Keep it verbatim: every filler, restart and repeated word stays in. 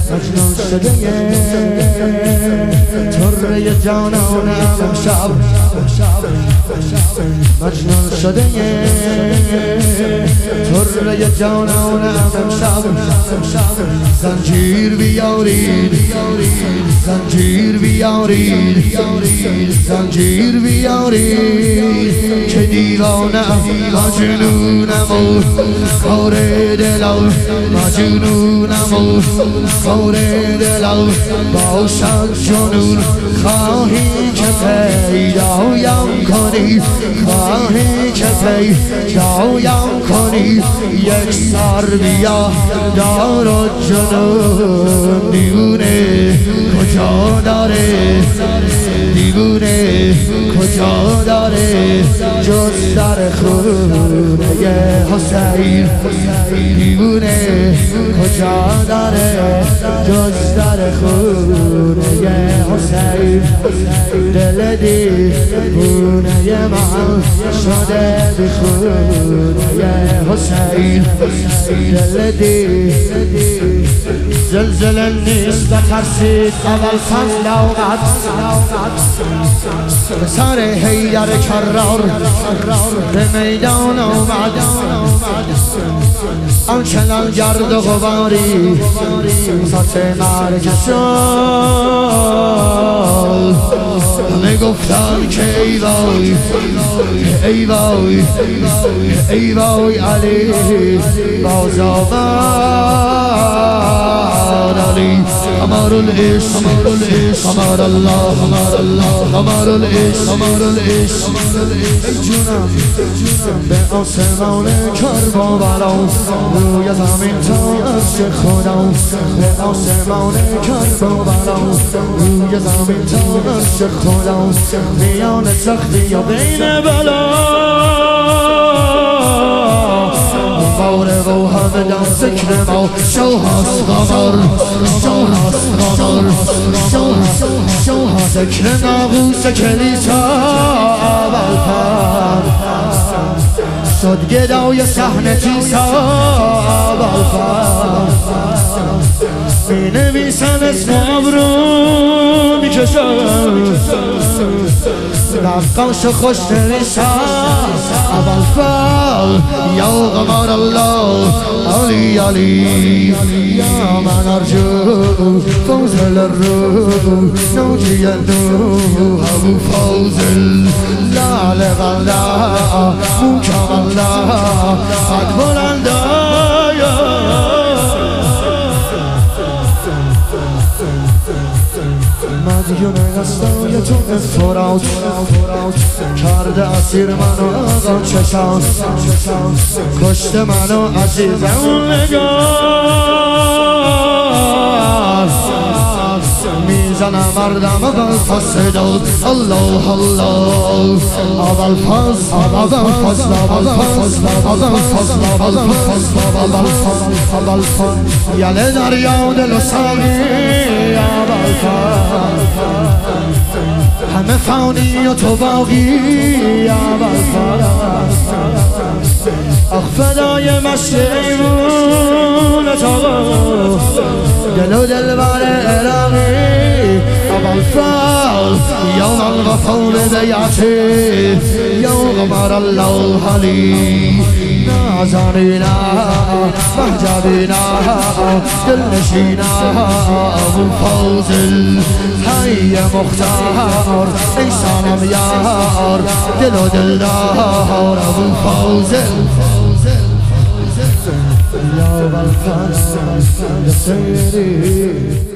مجنون شده طره جانانم امشب مجنون شده طره جانانم امشب زنجیر بیارید زنجیر بیارید زنجیر بیارید که دیوانم مجنونم و کار دلم مجنونم و کار دلم باشد جنون خواهی که پیدایم کنی خواهی که پیدایم کنی یک سر بیا دار و جنون دیوونه کجا داره دیوونه کجا داره جز در خونه حسین دیوونه کجا داره جز در خونه حسین دل دیوونه من شده بی خونه حسین دل دیوونه زلزله نیست بترسید اول فضل اومد به سر حیدر کرار به میدان آمد آنچنان گرد و غباری ساعت مرگ شد همه گفتن که ای وای ای وای ای وای علی باز آمد علی قمر العشق قمر الله قمر الله قمر العشق قمر العشق ای جونم به آسمان کربلا روی زمین تا عرش خدا به آسمان کربلا روی زمین تا عرش خدا میان سختی و بین بلا باره و همه در ذکر ما شو هست قمر شو هست قمر شو هست ذکر ناقوس کلیسا اول پر شد گدای صحنه تیسا اول پر می نویسن اسم ابرو میکشن نقاش خوش دلیسا اول فال یا قمر الله علی علی یا من ارجو فوزل الروح نوجی النوح ابو فوزل لال غلا موکم الله قد بلنده مدیون دستای تو فرات کرده اسیر منو آقا چشان کشته منو عزیزم نگاه میزنم مردم اول فصداد الله الله اول فصل اول فصل اول فصل اول فصل اول فصل اول فصل یله دریا دل و ساقی اول فصل همه فانی و تو باقی اول فصل آخ فدای مشت ایمون تو دل و دلبر عراقی اول فال یوم الغفور بیعتی یا قمر الله علی نازنینا محجبینا دلنشینا ابو فوزل حی مختار ای سانم یار دل و دلدار ابو فوزل یا بالفضل سیری